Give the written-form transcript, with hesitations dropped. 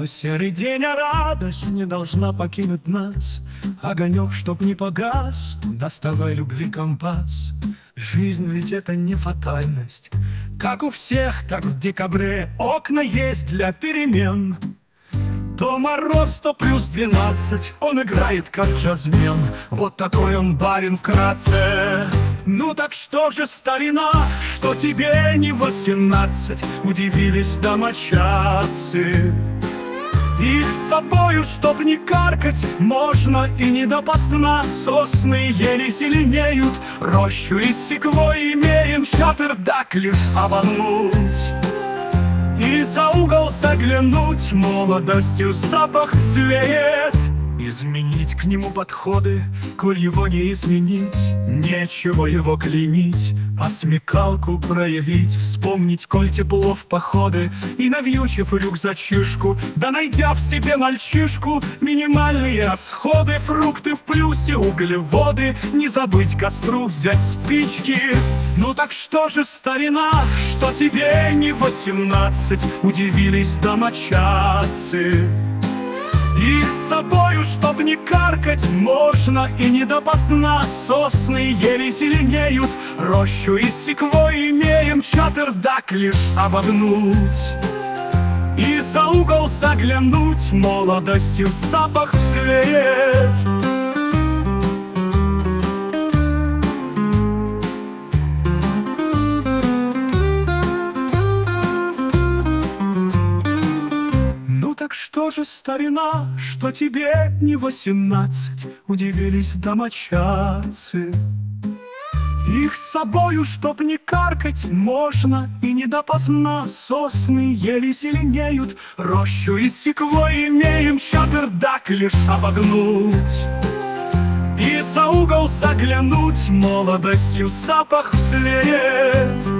серый день, а радость не должна покинуть нас. Огонек, чтоб не погас, доставай любви компас. Жизнь ведь это не фатальность. Как у всех, так в декабре окна есть для перемен. То мороз, то плюс 12, он играет как джазмен. Вот такой он барин вкратце. Ну так что же, старина, что тебе не 18? Удивились домочадцы. Их с собою, чтоб не каркать, можно и не допоздна. Сосны еле зеленеют, рощу из секвой имеем. Чатырдак лишь обогнуть и за угол заглянуть, молодостью запах взвеет. Изменить к нему подходы, коль его не изменить, нечего его клеймить, а смекалку проявить. Вспомнить, коль тепло в походы, и навьючив рюкзачишку, да найдя в себе мальчишку, минимальные расходы, фрукты в плюсе, углеводы, не забыть костру взять спички. Ну так что же, старина, что тебе не 18? Удивились домочадцы. Их с собою, чтоб не каркать, можно и не допоздна. Сосны еле зеленеют, рощу из секвой имеем. Чатырдак лишь обогнуть и за угол заглянуть, молодостью запах взвеет. Так что же, старина, что тебе не 18? Удивились домочадцы. Их с собою, чтоб не каркать, можно и не допоздна. Сосны еле зеленеют, рощу из секвой имеем. Чатырдак лишь обогнуть и за угол заглянуть, молодостью запах взвеет.